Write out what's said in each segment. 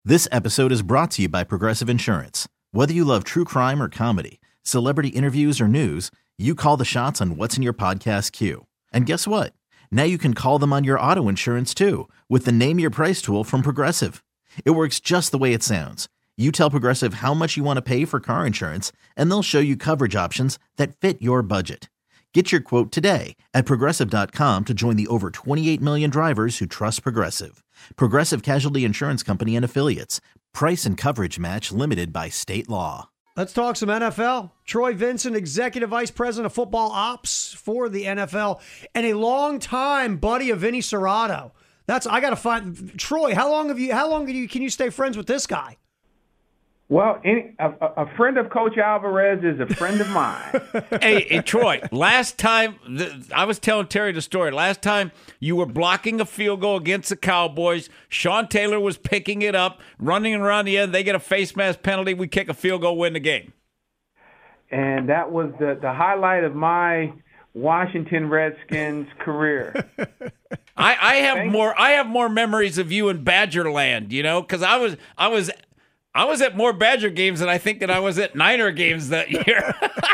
This episode is brought to you by Progressive Insurance. Whether you love true crime or comedy, celebrity interviews or news, you call the shots on what's in your podcast queue. And guess what? Now you can call them on your auto insurance too with the Name Your Price tool from Progressive. It works just the way it sounds. You tell Progressive how much you want to pay for car insurance, and they'll show you coverage options that fit your budget. Get your quote today at Progressive.com to join the over 28 million drivers who trust Progressive. Progressive Casualty Insurance Company and Affiliates. Price and coverage match limited by state law. Let's talk some NFL. Troy Vincent, Executive Vice President of Football Ops for the NFL, and a longtime buddy of Vinny Cerrato. I got to find Troy. How long can you stay friends with this guy? Well, a friend of Coach Alvarez is a friend of mine. Hey, Troy, last time, I was telling Terry the story. Last time you were blocking a field goal against the Cowboys. Sean Taylor was picking it up, running around the end. They get a face mask penalty. We kick a field goal, win the game. And that was the highlight of my Washington Redskins career. I have more memories of you in Badgerland, because I was at more Badger games than I think that I was at Niner games that year.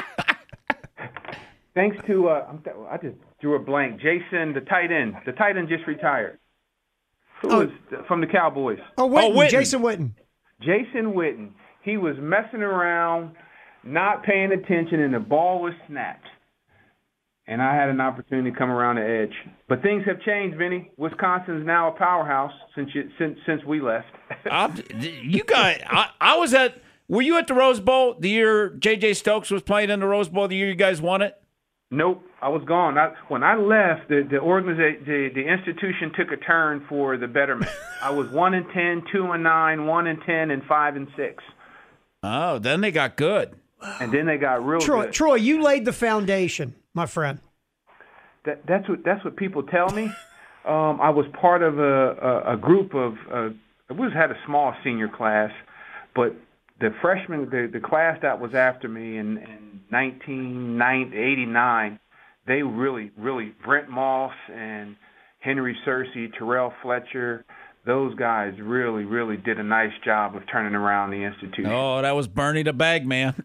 Thanks to I just drew a blank. Jason, the tight end just retired. Who was from the Cowboys? Witten. Jason Witten. Jason Witten. He was messing around, not paying attention, and the ball was snapped. And I had an opportunity to come around the edge. But things have changed, Vinny. Wisconsin's now a powerhouse since we left. Were you at the Rose Bowl the year J.J. Stokes was playing in the Rose Bowl, the year you guys won it? Nope, I was gone. When I left, the organization, the institution took a turn for the betterment. I was 1-10, 2-9, 1-10, and 5-6. Oh, then they got good. And then they got real good. Troy, you laid the foundation, my friend. That's what people tell me. I was part of a group of we had a small senior class, but the freshmen, the class that was after me in 1989, they really Brent Moss and Henry Searcy, Terrell Fletcher. Those guys really did a nice job of turning around the institution. Oh, that was Bernie the Bag Man.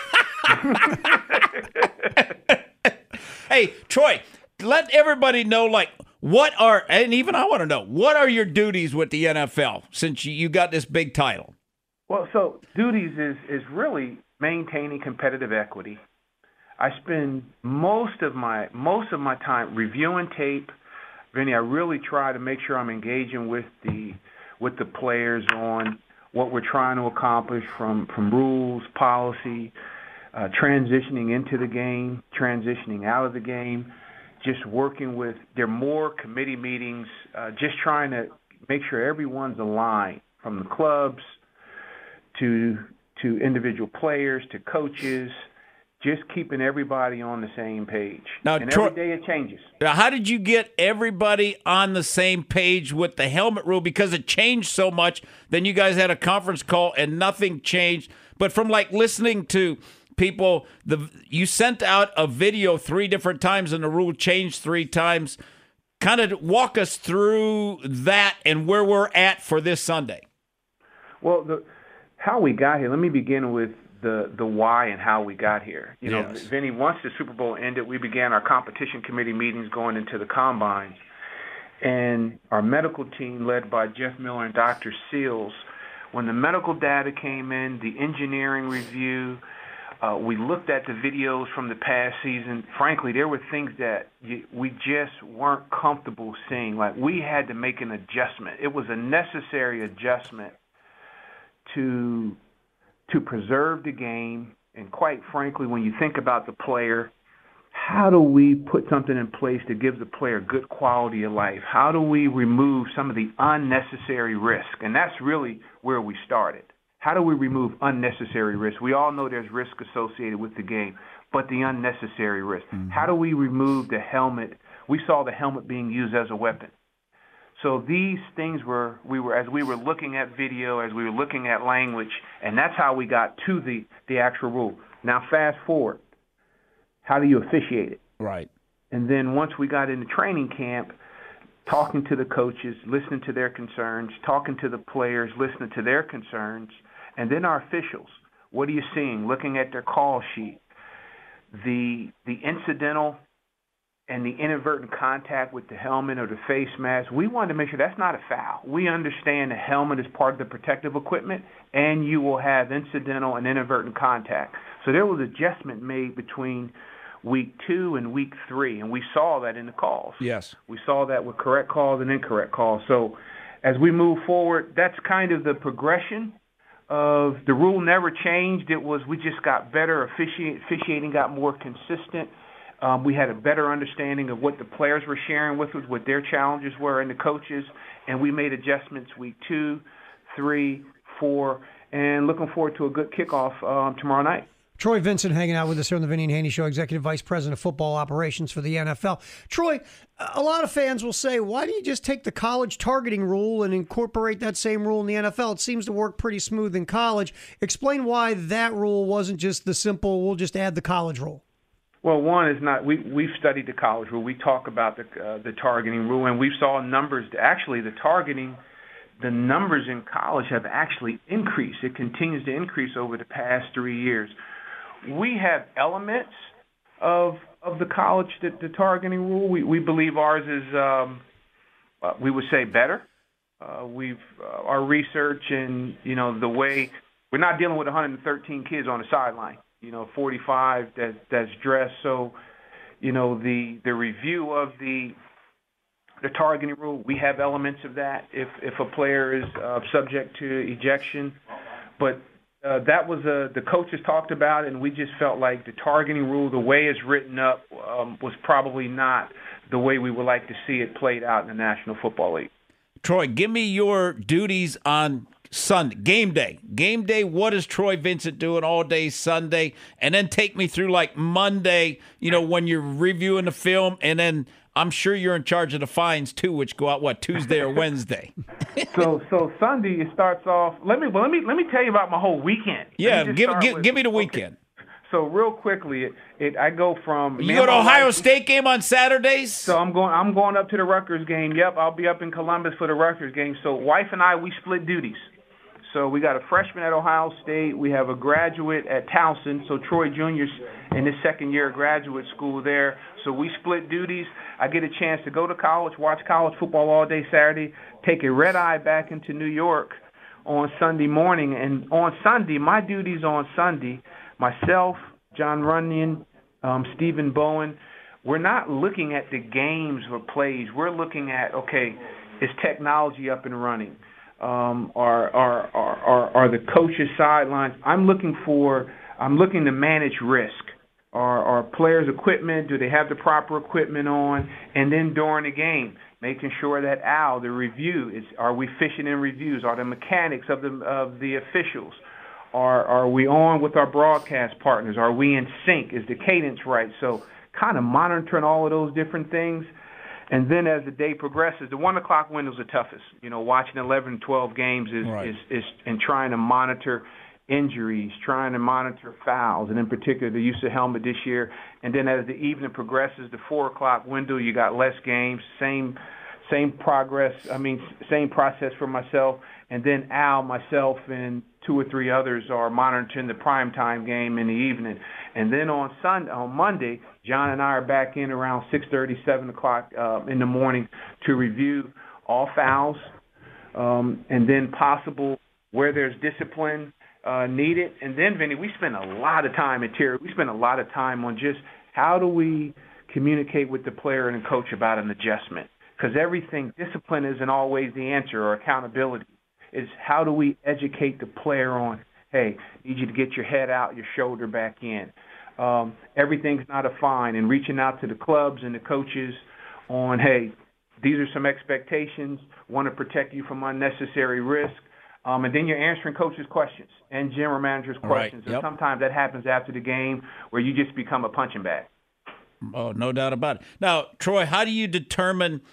Hey, Troy, let everybody know, and even I want to know, what are your duties with the NFL since you got this big title? Well, so duties is really maintaining competitive equity. I spend most of my time reviewing tape. Vinny, I really try to make sure I'm engaging with the players on what we're trying to accomplish from rules, policy, transitioning into the game, transitioning out of the game, just working with – there are more committee meetings, just trying to make sure everyone's aligned from the clubs to individual players to coaches, just keeping everybody on the same page. Now, and every day it changes. How did you get everybody on the same page with the helmet rule? Because it changed so much. Then you guys had a conference call and nothing changed. But from listening to people, you sent out a video 3 different times and the rule changed 3 times. Kind of walk us through that and where we're at for this Sunday. Well, how we got here, let me begin with the why and how we got here. Yes. Vinny, once the Super Bowl ended, we began our competition committee meetings going into the combines. And our medical team, led by Jeff Miller and Dr. Seals, when the medical data came in, the engineering review, we looked at the videos from the past season. Frankly, there were things that we just weren't comfortable seeing. We had to make an adjustment. It was a necessary adjustment to preserve the game, and quite frankly, when you think about the player, how do we put something in place to give the player good quality of life? How do we remove some of the unnecessary risk? And that's really where we started. How do we remove unnecessary risk? We all know there's risk associated with the game, but the unnecessary risk. Mm-hmm. How do we remove the helmet? We saw the helmet being used as a weapon. So these things as we were looking at video, as we were looking at language, and that's how we got to the actual rule. Now fast forward. How do you officiate it? Right. And then once we got into training camp, talking to the coaches, listening to their concerns, talking to the players, listening to their concerns, and then our officials. What are you seeing? Looking at their call sheet, the incidental and the inadvertent contact with the helmet or the face mask. We wanted to make sure that's not a foul. We understand the helmet is part of the protective equipment, and you will have incidental and inadvertent contact. So there was adjustment made between week 2 and week 3, and we saw that in the calls. Yes. We saw that with correct calls and incorrect calls. So as we move forward, that's kind of the progression of the rule never changed. It was we just got better. Officiating got more consistent. We had a better understanding of what the players were sharing with us, what their challenges were, and the coaches, and we made adjustments week 2, 3, 4, and looking forward to a good kickoff tomorrow night. Troy Vincent hanging out with us here on the Vinny and Haney Show, Executive Vice President of Football Operations for the NFL. Troy, a lot of fans will say, why do you just take the college targeting rule and incorporate that same rule in the NFL? It seems to work pretty smooth in college. Explain why that rule wasn't just the simple, we'll just add the college rule. Well, one is not. We've studied the college rule. We talk about the targeting rule, and we saw numbers. Actually, the numbers in college have actually increased. It continues to increase over the past 3 years. We have elements of the college the targeting rule. We believe ours is we would say better. Our research and the way we're not dealing with 113 kids on the sideline. 45 that's dressed. So, the review of the targeting rule, we have elements of that if a player is subject to ejection. But that was the coaches talked about it, and we just felt like the targeting rule, the way it's written up, was probably not the way we would like to see it played out in the National Football League. Troy, give me your duties on Sunday, game day. What is Troy Vincent doing all day Sunday? And then take me through like Monday, when you're reviewing the film, and then I'm sure you're in charge of the fines too, which go out Tuesday or Wednesday. So Sunday it starts off. Let me tell you about my whole weekend. Yeah, give me the weekend. Okay. So real quickly, I go from. You go to Ohio State game on Saturdays. So I'm going up to the Rutgers game. Yep, I'll be up in Columbus for the Rutgers game. So wife and I, we split duties. So we got a freshman at Ohio State. We have a graduate at Towson. So Troy Jr.'s in his second year of graduate school there. So we split duties. I get a chance to go to college, watch college football all day Saturday, take a red eye back into New York on Sunday morning. And on Sunday, my duties on Sunday, myself, John Runyon, Stephen Bowen, we're not looking at the games or plays. We're looking at, okay, is technology up and running? Are the coaches sidelines? I'm looking to manage risk. Are players' equipment? Do they have the proper equipment on? And then during the game, making sure that the review is. Are we fishing in reviews? Are the mechanics of the officials? Are we on with our broadcast partners? Are we in sync? Is the cadence right? So kind of monitoring all of those different things. And then as the day progresses, the 1 o'clock window is the toughest. Watching 11, 12 games is and trying to monitor injuries, trying to monitor fouls, and in particular the use of helmet this year. And then as the evening progresses, the 4 o'clock window, you got less games, same progress. Same process for myself. And then Al, myself, and 2 or 3 others are monitoring the primetime game in the evening. And then on Monday, John and I are back in around 6:30, 7 o'clock in the morning to review all fouls, and then possible where there's discipline needed. And then, Vinny, we spend a lot of time at Terry. We spend a lot of time on just how do we communicate with the player and the coach about an adjustment. Because discipline isn't always the answer, or accountability. It's how do we educate the player on, hey, need you to get your head out, your shoulder back in. Everything's not a fine, and reaching out to the clubs and the coaches on, hey, these are some expectations, want to protect you from unnecessary risk. And then you're answering coaches' questions and general managers' questions. Right. Yep. And sometimes that happens after the game where you just become a punching bag. Oh, no doubt about it. Now, Troy, how do you determine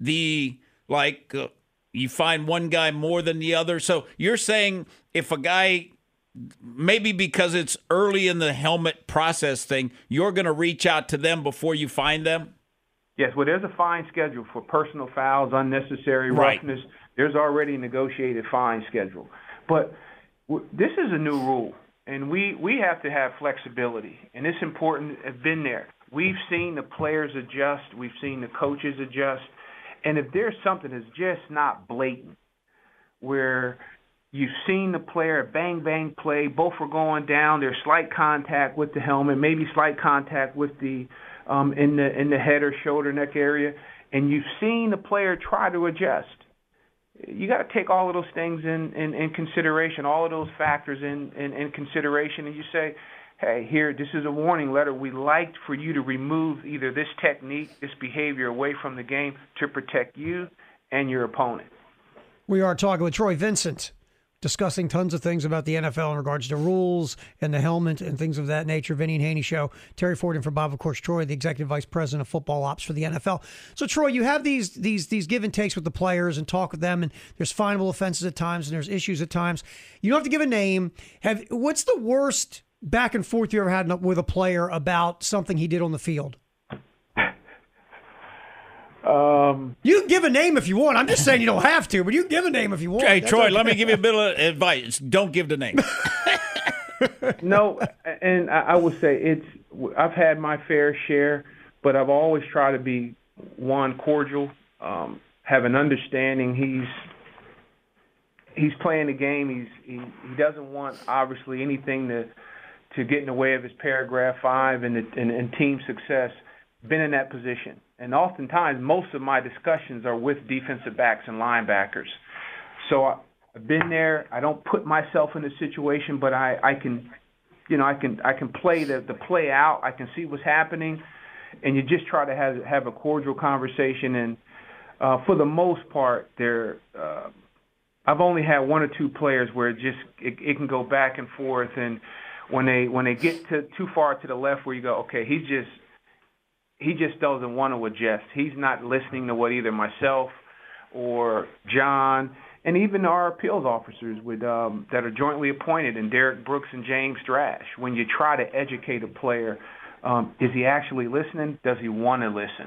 you find one guy more than the other? So you're saying if a guy, maybe because it's early in the helmet process thing, you're going to reach out to them before you find them? Yes, well, there's a fine schedule for personal fouls, unnecessary Right. roughness. There's already a negotiated fine schedule. But this is a new rule, and we have to have flexibility, and it's important. It's been there. We've seen the players adjust. We've seen the coaches adjust. And if there's something that's just not blatant, where you've seen the player bang, bang play, both are going down, there's slight contact with the helmet, maybe slight contact with the in the head or shoulder, neck area, and you've seen the player try to adjust, you got to take all of those things in consideration, all of those factors in consideration, and you say, hey, here, this is a warning letter. We'd like for you to remove either this technique, this behavior away from the game to protect you and your opponent. We are talking with Troy Vincent, discussing tons of things about the NFL in regards to rules and the helmet and things of that nature. Vinny and Haney Show. Terry Ford and for Bob, of course, Troy, the Executive Vice President of Football Ops for the NFL. So, Troy, you have these give and takes with the players and talk with them, and there's finable offenses at times and there's issues at times. You don't have to give a name. What's the worst back and forth you ever had with a player about something he did on the field? You can give a name if you want. I'm just saying you don't have to, but you can give a name if you want. Hey, That's Troy, okay. let me give you a bit of advice. Don't give the name. No, and I would say I've had my fair share, but I've always tried to be, one, cordial, have an understanding. He's playing the game. He doesn't want, obviously, anything to get in the way of his paragraph 5 and team success. Been in that position. And oftentimes, most of my discussions are with defensive backs and linebackers. So I've been there. I don't put myself in a situation, but I can play the play out. I can see what's happening, and you just try to have a cordial conversation. And for the most part, I've only had one or two players where it can go back and forth, and when they get too far to the left, where you go, okay, he just doesn't want to adjust. He's not listening to what either myself or John and even our appeals officers that are jointly appointed, and Derek Brooks and James Thrash. When you try to educate a player, is he actually listening? Does he want to listen?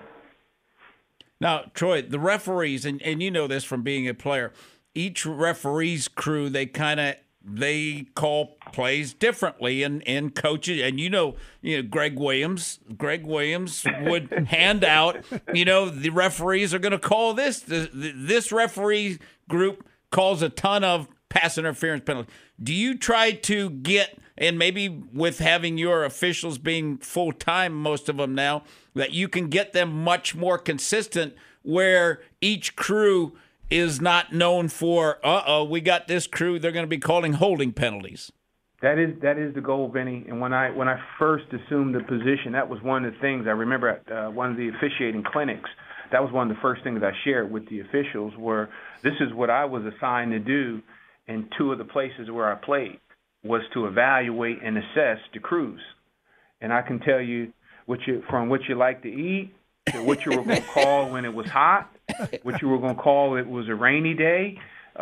Now, Troy, the referees, and you know this from being a player, each referee's crew, they call plays differently, and coaches, and you know Greg Williams would hand out, the referees are going to call this. This referee group calls a ton of pass interference penalties. Do you try to get, and maybe with having your officials being full-time, most of them now, that you can get them much more consistent where each crew is not known for, we got this crew, they're going to be calling holding penalties? That is the goal, Vinny. And when I first assumed the position, that was one of the things I remember at one of the officiating clinics. That was one of the first things I shared with the officials, were this is what I was assigned to do in two of the places where I played, was to evaluate and assess the crews. And I can tell you from what you like to eat, to what you were going to call when it was hot, what you were going to call it was a rainy day.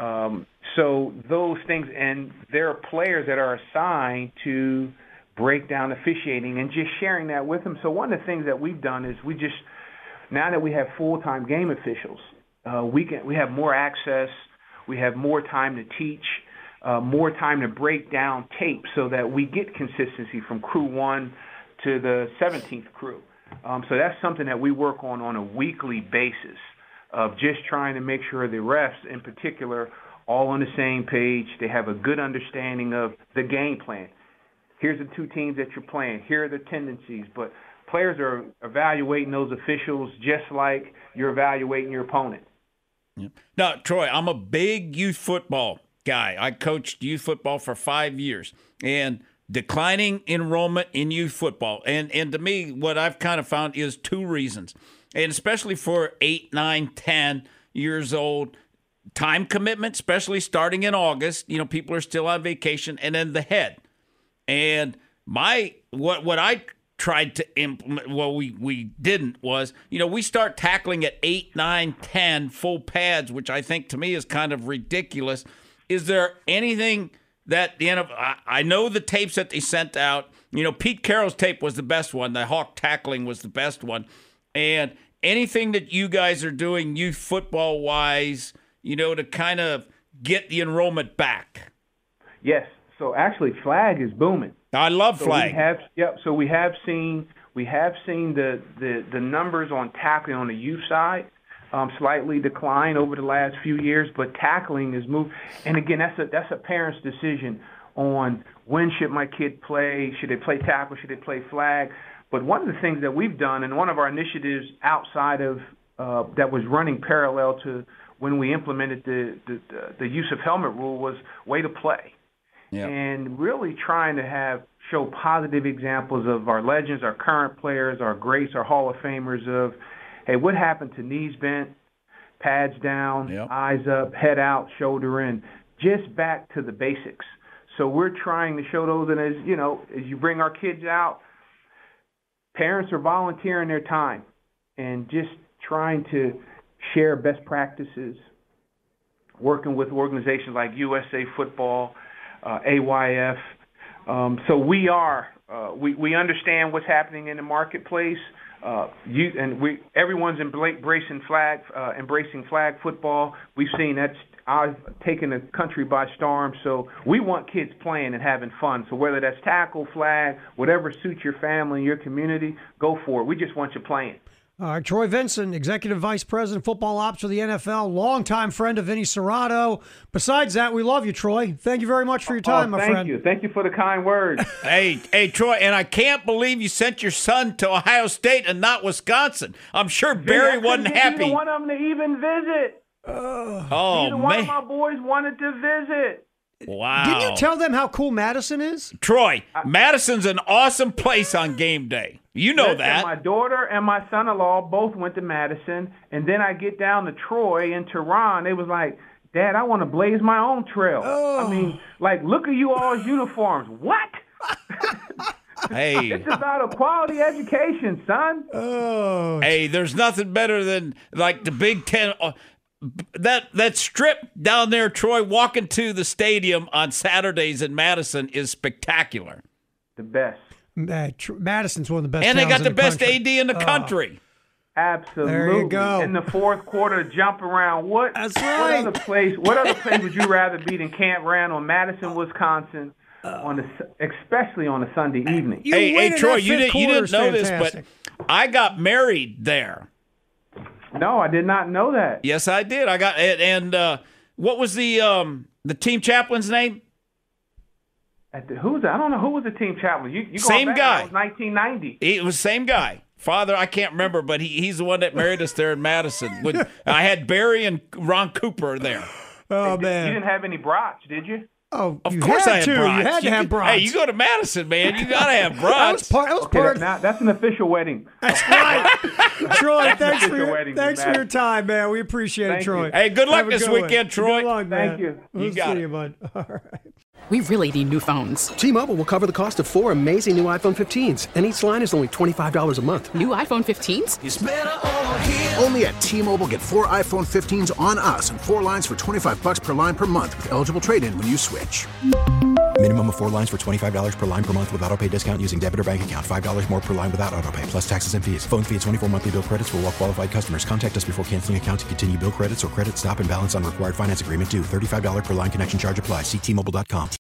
So those things, and there are players that are assigned to break down officiating and just sharing that with them. So one of the things that we've done is now that we have full-time game officials, we have more access, we have more time to teach, more time to break down tape so that we get consistency from crew 1 to the 17th crew. So that's something that we work on a weekly basis, of just trying to make sure the refs in particular all on the same page. They have a good understanding of the game plan. Here's the two teams that you're playing. Here are the tendencies. But players are evaluating those officials just like you're evaluating your opponent. Yeah. Now, Troy, I'm a big youth football guy. I coached youth football for 5 years. And declining enrollment in youth football. And to me, what I've kind of found is two reasons. And especially for 8, 9, 10 years old, time commitment, especially starting in August, people are still on vacation, and then the head. And what I tried to implement, we didn't, was, we start tackling at 8, 9, 10 full pads, which I think to me is kind of ridiculous. Is there anything that I know the tapes that they sent out, Pete Carroll's tape was the best one. The hawk tackling was the best one. And anything that you guys are doing youth football-wise, to kind of get the enrollment back? Yes. So actually, flag is booming. I love flag. So we have seen the numbers on tackling on the youth side slightly decline over the last few years, but tackling is moved. And again, that's a parent's decision on when should my kid play. Should they play tackle? Should they play flag? But one of the things that we've done, and one of our initiatives outside of that was running parallel to when we implemented the use of helmet rule, was way to play. Yep. And really trying to show positive examples of our legends, our current players, our greats, our Hall of Famers of, hey, what happened to knees bent, pads down, yep, eyes up, head out, shoulder in, just back to the basics. So we're trying to show those, and as you bring our kids out, parents are volunteering their time and just trying to share best practices, working with organizations like USA Football, AYF. So we understand what's happening in the marketplace. Everyone's embracing flag football. We've seen that's taken the country by storm. So we want kids playing and having fun. So whether that's tackle, flag, whatever suits your family and your community, go for it. We just want you playing. All right, Troy Vincent, Executive Vice President, Football Ops for the NFL, longtime friend of Vinny Cerrato. Besides that, we love you, Troy. Thank you very much for your time, my friend. Thank you. Thank you for the kind words. Hey, Troy, and I can't believe you sent your son to Ohio State and not Wisconsin. I'm sure Barry wasn't happy. Neither one of them to even visit. Neither one of my boys wanted to visit. Wow. Didn't you tell them how cool Madison is? Troy, Madison's an awesome place on game day. You know that. My daughter and my son-in-law both went to Madison, and then I get down to Troy and Tehran. They was like, Dad, I want to blaze my own trail. I mean, look at you all's uniforms. What? Hey. It's about a quality education, son. Hey, there's nothing better than the Big Ten. That strip down there, Troy, walking to the stadium on Saturdays in Madison is spectacular. The best. Madison's one of the best. And they got the best country. AD in the country. Absolutely. There you go. In the fourth quarter, jump around. That's right. What other place would you rather be than Camp Randall, Madison, Wisconsin, especially on a Sunday evening? Hey, Troy, you didn't know this, but I got married there. No, I did not know that. Yes, I did. I got it. And what was the team chaplain's name? I don't know who was the team chaplain. You same back, guy. That was 1990. It was the same guy. Father, I can't remember, but he's the one that married us there in Madison. I had Barry and Ron Cooper there. Oh, man. You didn't have any brats, did you? Oh, of course I had brats. You had to have brats. Hey, you go to Madison, man. You got to have brats. That's an official wedding. That's right. Troy, thanks for your time, man. We appreciate it, Troy. Hey, good luck this weekend, Troy. Good luck, man. Thank you. We'll see you, bud. All right. We really need new phones. T-Mobile will cover the cost of 4 amazing new iPhone 15s, and each line is only $25 a month. New iPhone 15s? It's better over here. Only at T-Mobile, get 4 iPhone 15s on us and 4 lines for $25 per line per month with eligible trade-in when you switch. Minimum of 4 lines for $25 per line per month with auto-pay discount using debit or bank account. $5 more per line without auto-pay, plus taxes and fees. Phone fee at 24 monthly bill credits for well-qualified customers. Contact us before canceling account to continue bill credits or credit stop and balance on required finance agreement due. $35 per line connection charge applies. See T-Mobile.com.